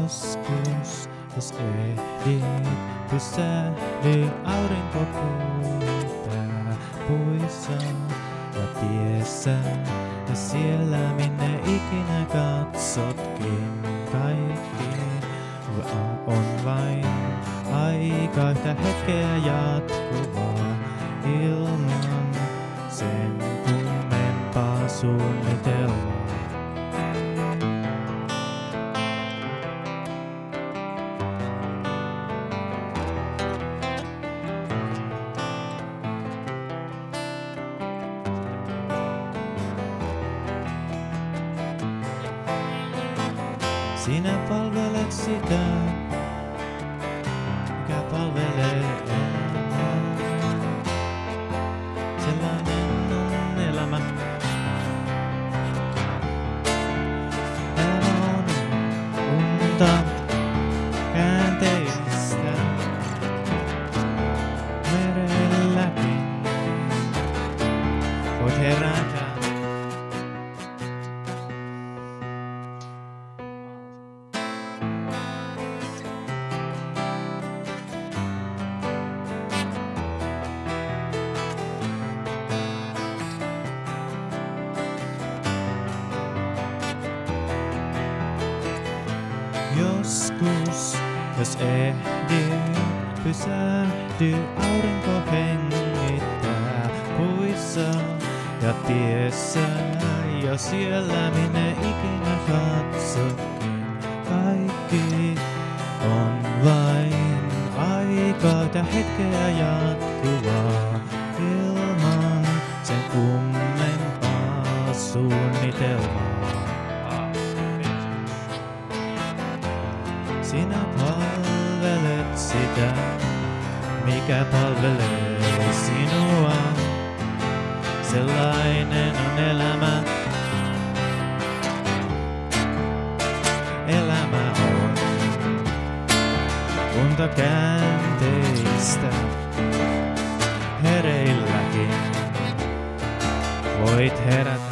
Joskus, jos ehdit, pysähdy aurinko pyytää puissa ja tiessä. Ja siellä minne ikinä katsotkin, kaikki on vain aika yhtä hetkeä jatkuvaa ilman sen kummempaa suunnitelmaa. Sinä palvelet sitä, mikä palvelee elämää. Sellainen on elämä. Elämä on unta käänteistä merelläkin. Voit herätä. Joskus, jos ehdit, pysähdy aurinko hengittää puissa ja tiessä. Ja siellä minne ikinä katsotkin, kaikki on vain aika yhtä hetkeä jatkuvaa ilman sen kummempaa suunnitelmaa. Sinä palvelet sitä, mikä palvelee sinua. Sellainen on elämä. Elämä on unta käänteistä. Hereilläkin voit herätä.